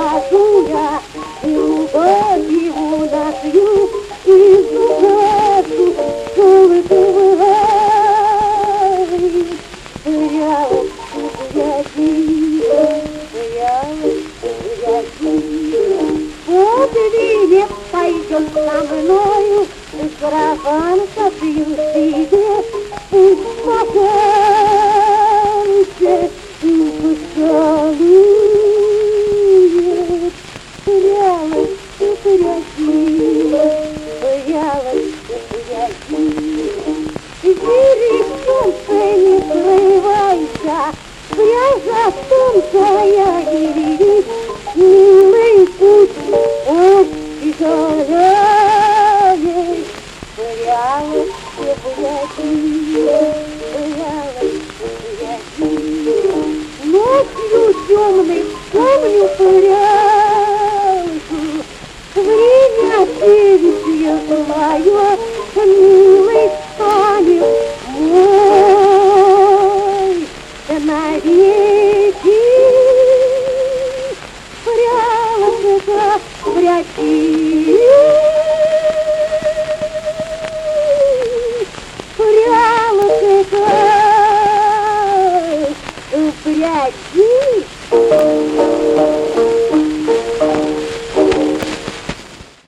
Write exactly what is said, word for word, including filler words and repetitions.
скажу я любовь его нашу и душу целую говорит. Прялась, пряди, прялась, пряди. Вот видишь, пойдем со мною, сарафан сошью себе, пусть покажется, пусть целует. Прялась, пряди, прялась, пряди. Иди, солнце, не скрывайся, пряжа тонкая и велик, милый путь от тяжелее. Прялась, пряди, прялась, пряди. Ночью темной помню пряжу, время девичье злое, милый станет мой навеки. Прялась, пряди.